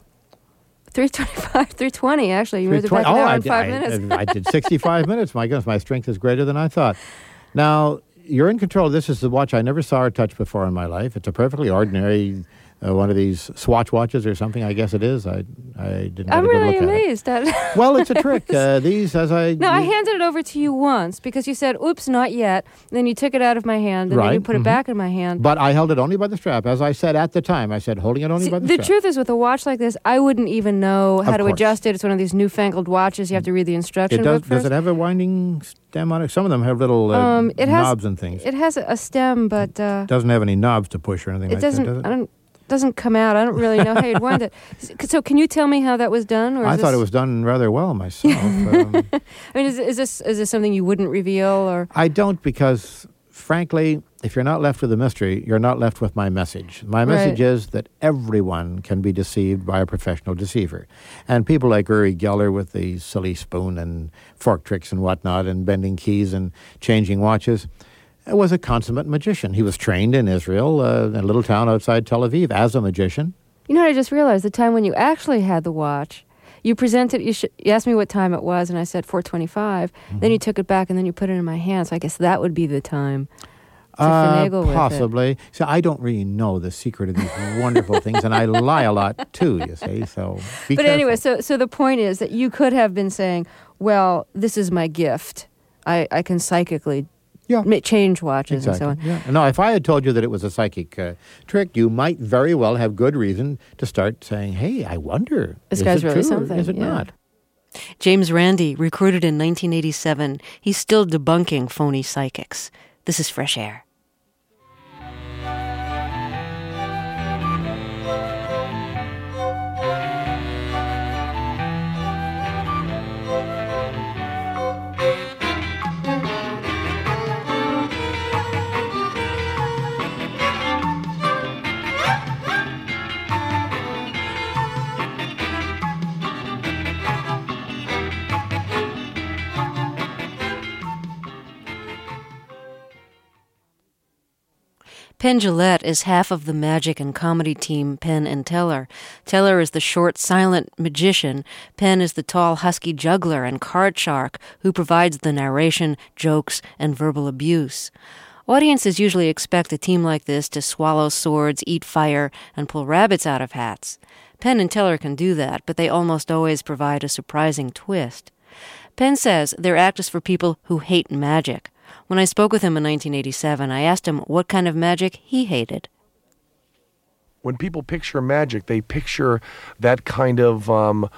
3:25, 3:20, actually. You moved it back an hour and 5 minutes. I did 65 minutes. My goodness, my strength is greater than I thought. Now, you're in control. This is the watch I never saw or touched before in my life. It's a perfectly ordinary one of these Swatch watches or something, I guess it is. I didn't. I'm really amazed. Well, it's a trick. I handed it over to you once because you said, "Oops, not yet." Then you took it out of my hand, and then you put it back in my hand. But I held it only by the strap, as I said at the time. I said, holding it only by the strap. The truth is, with a watch like this, I wouldn't even know how to adjust it. It's one of these newfangled watches. You have to read the instruction book first. Does it have a winding stem on it? Some of them have little knobs and things. It has a stem, but doesn't have any knobs to push or anything like that, does it? Doesn't come out. I don't really know how you'd wind it. So can you tell me how that was done? I thought it was done rather well myself. I mean, is this something you wouldn't reveal? Or I don't, because, frankly, if you're not left with a mystery, you're not left with my message. My message is that everyone can be deceived by a professional deceiver. And people like Uri Geller with the silly spoon and fork tricks and whatnot and bending keys and changing watches was a consummate magician. He was trained in Israel, in a little town outside Tel Aviv, as a magician. You know what I just realized? The time when you actually had the watch, you presented, you asked me what time it was, and I said 4:25. Then you took it back, and then you put it in my hand, so I guess that would be the time. finagle with it. Possibly. So I don't really know the secret of these wonderful things, and I lie a lot too, you see, so be But careful. anyway, so the point is that you could have been saying, well, this is my gift. I can psychically change watches and so on. Yeah. No, if I had told you that it was a psychic trick, you might very well have good reason to start saying, hey, I wonder, this is guy's it really true something. Or is it not? James Randi, recruited in 1987. He's still debunking phony psychics. This is Fresh Air. Penn Jillette is half of the magic and comedy team Penn and Teller. Teller is the short, silent magician. Penn is the tall, husky juggler and card shark who provides the narration, jokes, and verbal abuse. Audiences usually expect a team like this to swallow swords, eat fire, and pull rabbits out of hats. Penn and Teller can do that, but they almost always provide a surprising twist. Penn says their act is for people who hate magic. When I spoke with him in 1987, I asked him what kind of magic he hated. When people picture magic, they picture that kind of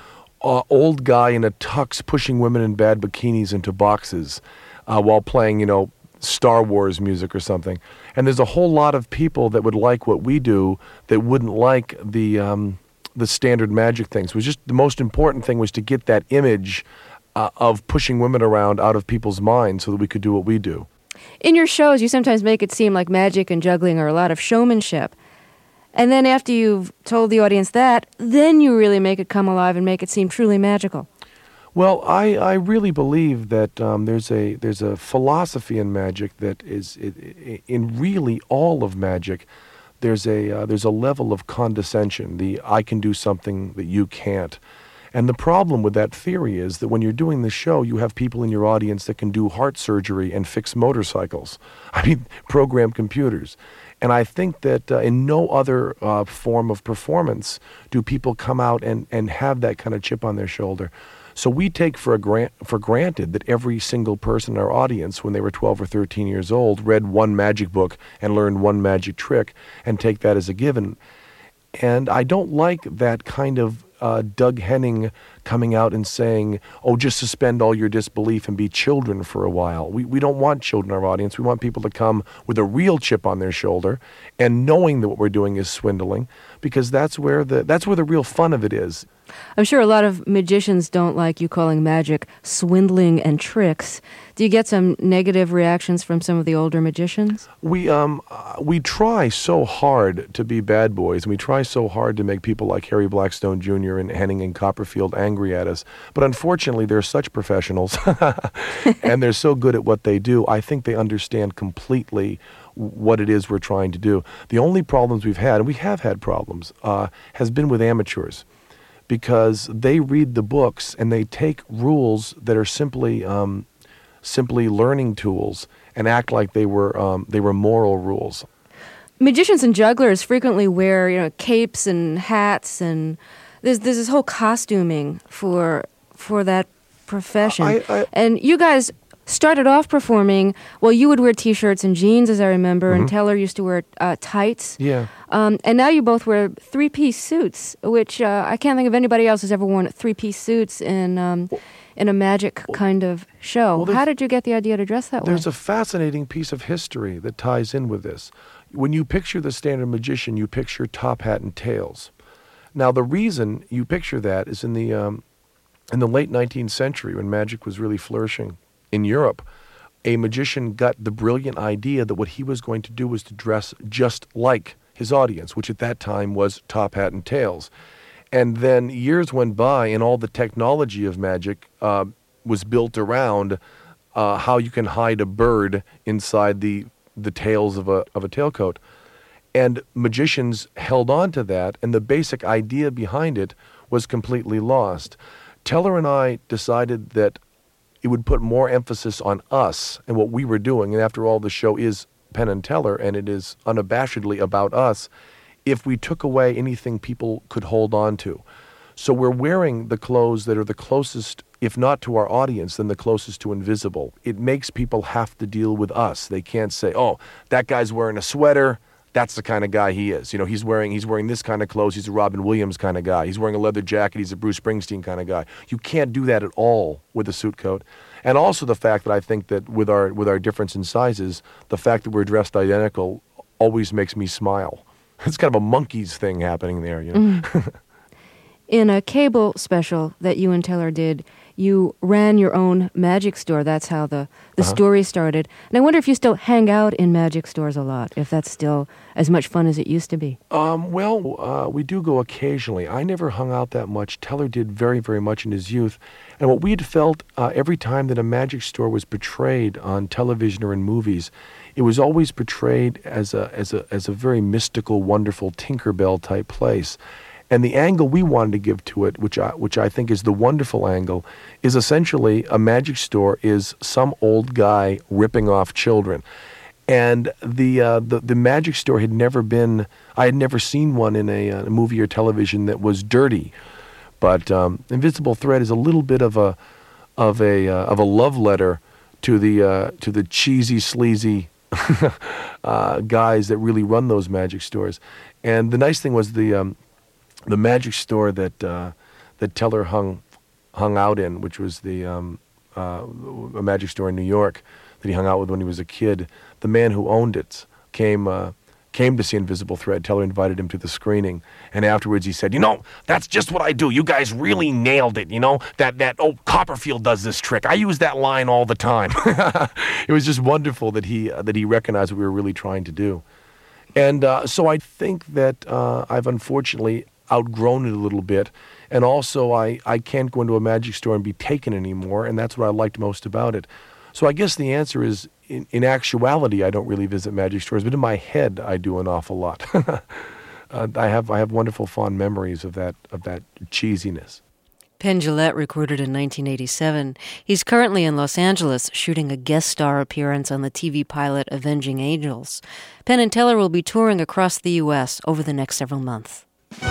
old guy in a tux pushing women in bad bikinis into boxes while playing, Star Wars music or something. And there's a whole lot of people that would like what we do that wouldn't like the standard magic things. It was just the most important thing was to get that image of pushing women around out of people's minds so that we could do what we do. In your shows, you sometimes make it seem like magic and juggling are a lot of showmanship. And then after you've told the audience that, then you really make it come alive and make it seem truly magical. Well, I really believe that there's a philosophy in magic that is in really all of magic. There's a level of condescension. I can do something that you can't. And the problem with that theory is that when you're doing the show, you have people in your audience that can do heart surgery and fix motorcycles. Program computers. And I think that in no other form of performance do people come out and have that kind of chip on their shoulder. So we take for granted that every single person in our audience, when they were 12 or 13 years old, read one magic book and learned one magic trick and take that as a given. And I don't like that kind of Doug Henning coming out and saying, oh, just suspend all your disbelief and be children for a while. We don't want children in our audience. We want people to come with a real chip on their shoulder and knowing that what we're doing is swindling, because that's where the real fun of it is. I'm sure a lot of magicians don't like you calling magic swindling and tricks. Do you get some negative reactions from some of the older magicians? We try so hard to be bad boys, and we try so hard to make people like Harry Blackstone Jr. and Henning and Copperfield angry at us. But unfortunately, they're such professionals, and they're so good at what they do. I think they understand completely what it is we're trying to do. The only problems we've had, and we have had problems, has been with amateurs. Because they read the books and they take rules that are simply learning tools and act like they were moral rules. Magicians and jugglers frequently wear capes and hats, and there's this whole costuming for that profession. And you guys started off performing. Well, you would wear T-shirts and jeans, as I remember, and Teller used to wear tights. Yeah. And now you both wear three-piece suits, which I can't think of anybody else who's ever worn three-piece suits in a magic kind of show. How did you get the idea to dress that way? There's a fascinating piece of history that ties in with this. When you picture the standard magician, you picture top hat and tails. Now, the reason you picture that is in the late 19th century, when magic was really flourishing in Europe, a magician got the brilliant idea that what he was going to do was to dress just like his audience, which at that time was top hat and tails. And then years went by, and all the technology of magic was built around how you can hide a bird inside the tails of a tailcoat. And magicians held on to that, and the basic idea behind it was completely lost. Teller and I decided that it would put more emphasis on us and what we were doing. And after all, the show is Penn and Teller, and it is unabashedly about us, if we took away anything people could hold on to. So we're wearing the clothes that are the closest, if not to our audience, then the closest to invisible. It makes people have to deal with us. They can't say, oh, that guy's wearing a sweater. That's the kind of guy he is. You know, he's wearing this kind of clothes. He's a Robin Williams kind of guy. He's wearing a leather jacket. He's a Bruce Springsteen kind of guy. You can't do that at all with a suit coat. And also the fact that I think that with our difference in sizes, the fact that we're dressed identical always makes me smile. It's kind of a monkey's thing happening there, you know. In a cable special that you and Teller did, you ran your own magic store. That's how the story started. And I wonder if you still hang out in magic stores a lot, if that's still as much fun as it used to be. We do go occasionally. I never hung out that much. Teller did very, very much in his youth. And what we had felt every time that a magic store was portrayed on television or in movies, it was always portrayed as a very mystical, wonderful Tinkerbell type place. And the angle we wanted to give to it, which I think is the wonderful angle, is essentially a magic store is some old guy ripping off children. And the magic store had never been, I had never seen one in a movie or television that was dirty. But Invisible Thread is a little bit of a love letter to the cheesy, sleazy guys that really run those magic stores. And the nice thing was the magic store that Teller hung out in, which was a magic store in New York that he hung out with when he was a kid. The man who owned it came to see Invisible Thread. Teller invited him to the screening, and afterwards he said, that's just what I do. You guys really nailed it. That Copperfield does this trick. I use that line all the time. It was just wonderful that he recognized what we were really trying to do. And so I think that I've unfortunately outgrown it a little bit, and also I can't go into a magic store and be taken anymore, and that's what I liked most about it. So I guess the answer is, in actuality, I don't really visit magic stores, but in my head, I do an awful lot. I have wonderful, fond memories of that cheesiness. Penn Jillette recorded in 1987. He's currently in Los Angeles shooting a guest star appearance on the TV pilot Avenging Angels. Penn and Teller will be touring across the U.S. over the next several months.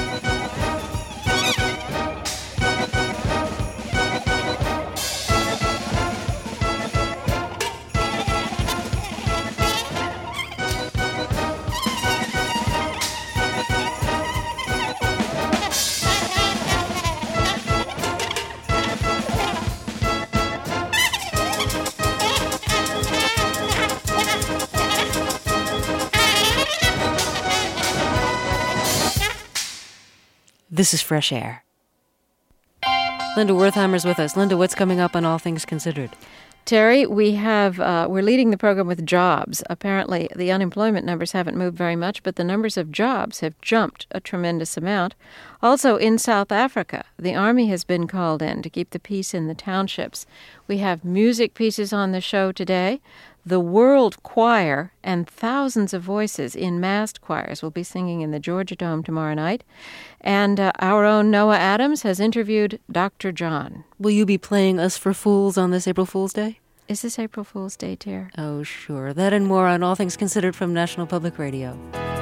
This is Fresh Air. Linda Wertheimer's with us. Linda, what's coming up on All Things Considered? Terry, we're leading the program with jobs. Apparently, the unemployment numbers haven't moved very much, but the numbers of jobs have jumped a tremendous amount. Also, in South Africa, the army has been called in to keep the peace in the townships. We have music pieces on the show today. The World Choir and thousands of voices in massed choirs will be singing in the Georgia Dome tomorrow night. And our own Noah Adams has interviewed Dr. John. Will you be playing Us for Fools on this April Fool's Day? Is this April Fool's Day, Ter? Oh, sure. That and more on All Things Considered from National Public Radio.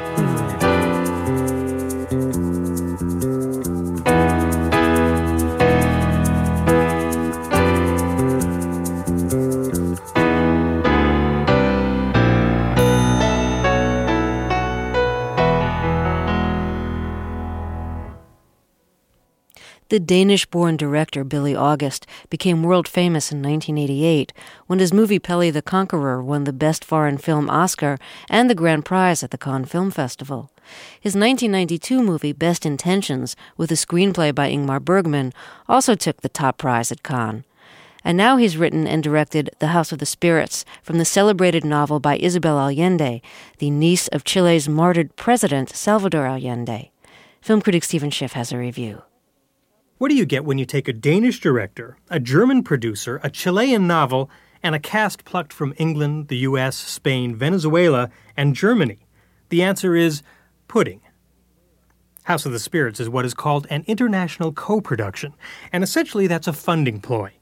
The Danish-born director Billy August became world famous in 1988 when his movie Pelle the Conqueror won the Best Foreign Film Oscar and the Grand Prize at the Cannes Film Festival. His 1992 movie Best Intentions, with a screenplay by Ingmar Bergman, also took the top prize at Cannes. And now he's written and directed The House of the Spirits, from the celebrated novel by Isabel Allende, the niece of Chile's martyred president Salvador Allende. Film critic Stephen Schiff has a review. What do you get when you take a Danish director, a German producer, a Chilean novel, and a cast plucked from England, the U.S., Spain, Venezuela, and Germany? The answer is pudding. House of the Spirits is what is called an international co-production, and essentially that's a funding ploy.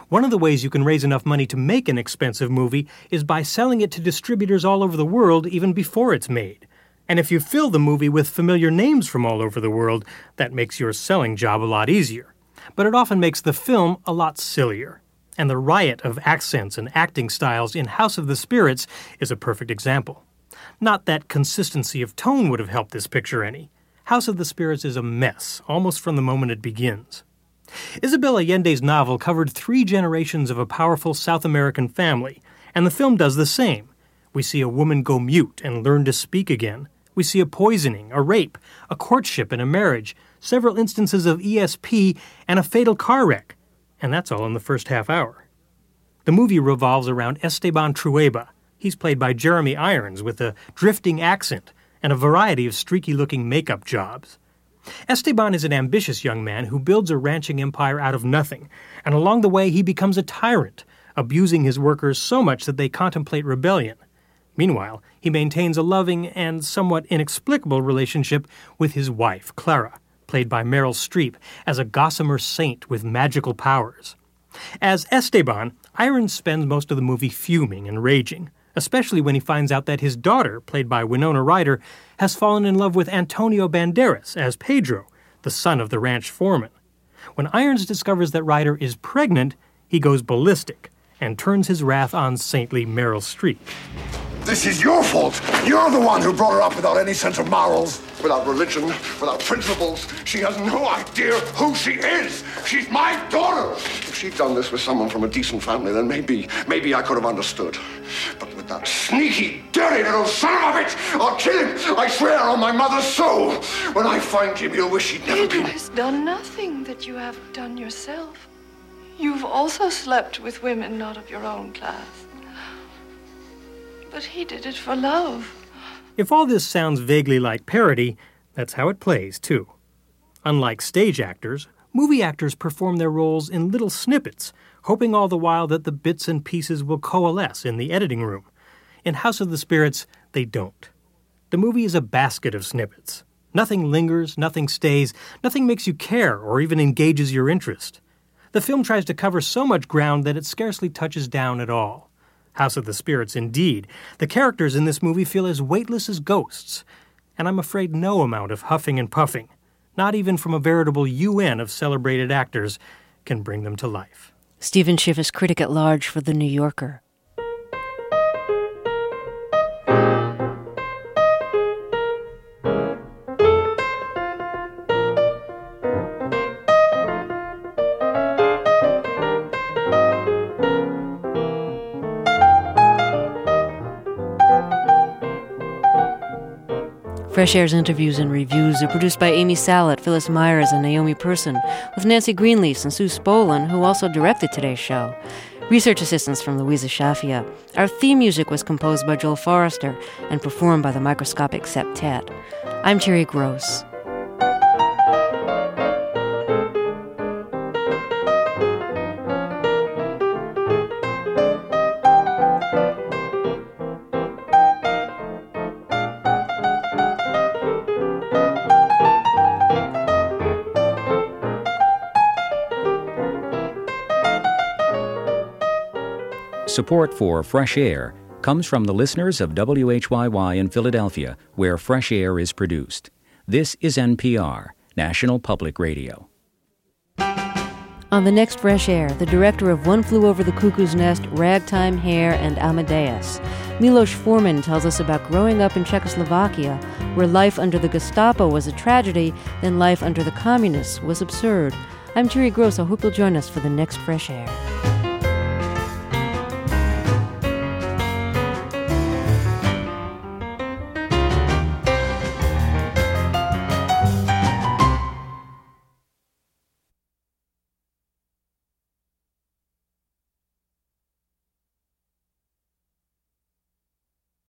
One of the ways you can raise enough money to make an expensive movie is by selling it to distributors all over the world even before it's made. And if you fill the movie with familiar names from all over the world, that makes your selling job a lot easier. But it often makes the film a lot sillier. And the riot of accents and acting styles in House of the Spirits is a perfect example. Not that consistency of tone would have helped this picture any. House of the Spirits is a mess, almost from the moment it begins. Isabel Allende's novel covered 3 generations of a powerful South American family, and the film does the same. We see a woman go mute and learn to speak again. We see a poisoning, a rape, a courtship and a marriage, several instances of ESP, and a fatal car wreck. And that's all in the first half hour. The movie revolves around Esteban Trueba. He's played by Jeremy Irons with a drifting accent and a variety of streaky-looking makeup jobs. Esteban is an ambitious young man who builds a ranching empire out of nothing, and along the way he becomes a tyrant, abusing his workers so much that they contemplate rebellion. Meanwhile, he maintains a loving and somewhat inexplicable relationship with his wife, Clara, played by Meryl Streep, as a gossamer saint with magical powers. As Esteban, Irons spends most of the movie fuming and raging, especially when he finds out that his daughter, played by Winona Ryder, has fallen in love with Antonio Banderas as Pedro, the son of the ranch foreman. When Irons discovers that Ryder is pregnant, he goes ballistic and turns his wrath on saintly Meryl Streep. This is your fault. You're the one who brought her up without any sense of morals, without religion, without principles. She has no idea who she is. She's my daughter. If she'd done this with someone from a decent family, then maybe I could have understood. But with that sneaky, dirty little son of a bitch, I'll kill him. I swear on my mother's soul. When I find him, he'll wish he'd never been. Pedro has done nothing that you haven't done yourself. You've also slept with women not of your own class. But he did it for love. If all this sounds vaguely like parody, that's how it plays, too. Unlike stage actors, movie actors perform their roles in little snippets, hoping all the while that the bits and pieces will coalesce in the editing room. In House of the Spirits, they don't. The movie is a basket of snippets. Nothing lingers, nothing stays, nothing makes you care or even engages your interest. The film tries to cover so much ground that it scarcely touches down at all. House of the Spirits, indeed. The characters in this movie feel as weightless as ghosts, and I'm afraid no amount of huffing and puffing, not even from a veritable UN of celebrated actors, can bring them to life. Stephen Schiff is critic at large for The New Yorker. Fresh Air's interviews and reviews are produced by Amy Salet, Phyllis Myers, and Naomi Person, with Nancy Greenlease and Sue Spolin, who also directed today's show. Research assistance from Louisa Shafia. Our theme music was composed by Joel Forrester and performed by the Microscopic Septet. I'm Terry Gross. Support for Fresh Air comes from the listeners of WHYY in Philadelphia, where Fresh Air is produced. This is NPR, National Public Radio. On the next Fresh Air, the director of One Flew Over the Cuckoo's Nest, Ragtime Hare, and Amadeus. Milos Forman tells us about growing up in Czechoslovakia, where life under the Gestapo was a tragedy, then life under the communists was absurd. I'm Terry Gross. I hope you'll join us for the next Fresh Air.